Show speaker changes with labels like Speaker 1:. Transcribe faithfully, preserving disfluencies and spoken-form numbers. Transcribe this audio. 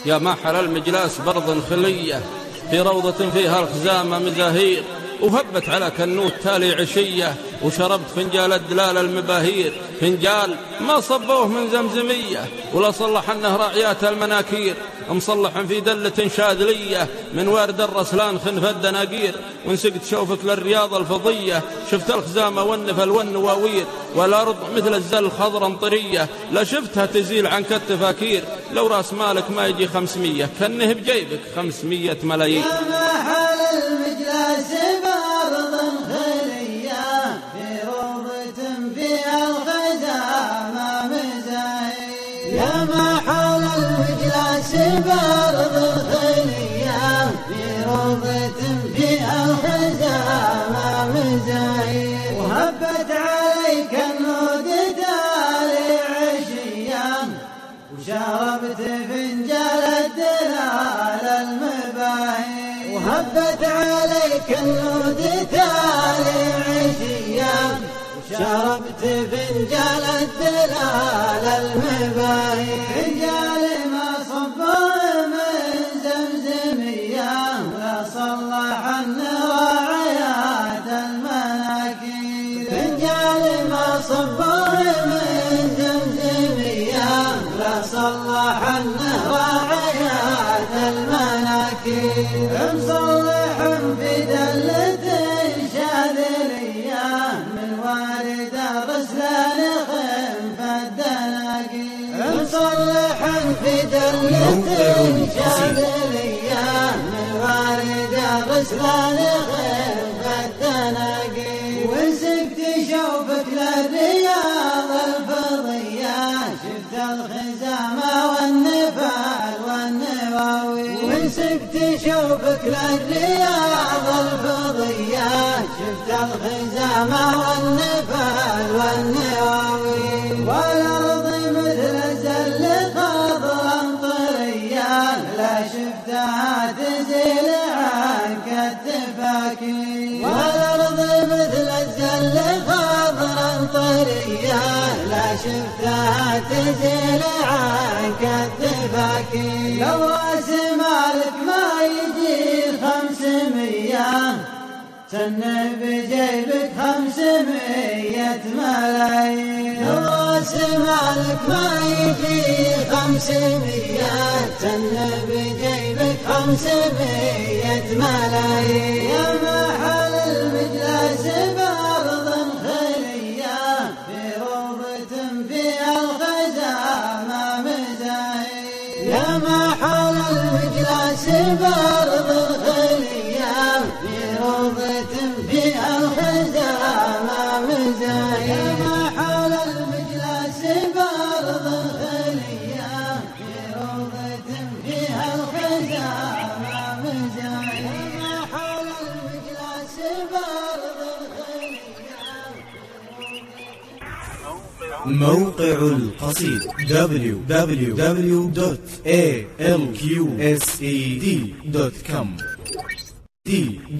Speaker 1: يا محل المجلاس برض خلية في روضة فيها الخزامة مزاهير، وهبت على كنوت تالي عشية وشربت فنجال الدلال المباهير، فنجال ما صبوه من زمزمية ولا صلح انه راعيات المناكير، مصلح في دلة شاذلية من وارد الرسلان خنف الدناقير، ونسقت شوفك للرياض الفضية شفت الخزامة والنفل والنواوير، والأرض مثل الزل الخضرا مطرية لا شفتها تزيل عنك التفاكير، لو راس مالك ما يجي خمسمية كأنه بجيبك خمسمية ملايين.
Speaker 2: يا محل المجلس بأرض خلية في روضة فيها الخزامة مزاهير، يا محل المجلس بأرض خلية في روضة فيها الخزامة مزاهير، وهبت عليك النود تالي عشية وشربت فنجال الدلال المباهير، وهبت عليك النود تالي عشية وشربت فنجال الدلال المباهير، فنجال ما صبه من زمزمية ولا صلح الراعيات المناكير، فنجال ما صبه من زمزمية ولا صلح الراعيات المناكير، مصلح في دلة شاذلية من وارد الرسلان خنف الدناقير، مصلح في دلة شاذلية من وارد الرسلان خنف الدناقير، وسقت شوفك للرياض الفضية شفت الخزامة والنفال والنواوي، وسقت شوفك للرياض الفضية شفت الخزامة والنفال والنواوي، والأرض مثل الزل خضرا طرية لا شفتها تزيل عنك التفاكير، والأرض مثل الزل خضرا طرية لا شفتها تزيل عنك التفاكير، لو راس مالك ما يجي خمسمية سن بجيبك خمسمية ملايين، لو راس مالك ما يجي خمسمية سن بجيبك خمسمية ملايين، يا محل المجلس بأرض خلية في روضة فيها الخزامة مزاهير، يا محل المجلس بأرض خلية في روضة فيها الخزامة مزاهير، يا محل المجلس بأرض خلية في روضة فيها الخزامة مزاهير، يا محل المجلس بأرض
Speaker 3: موقع القصيد دبليو دبليو دبليو دوت إيه إل كيو إس إي دي دوت كوم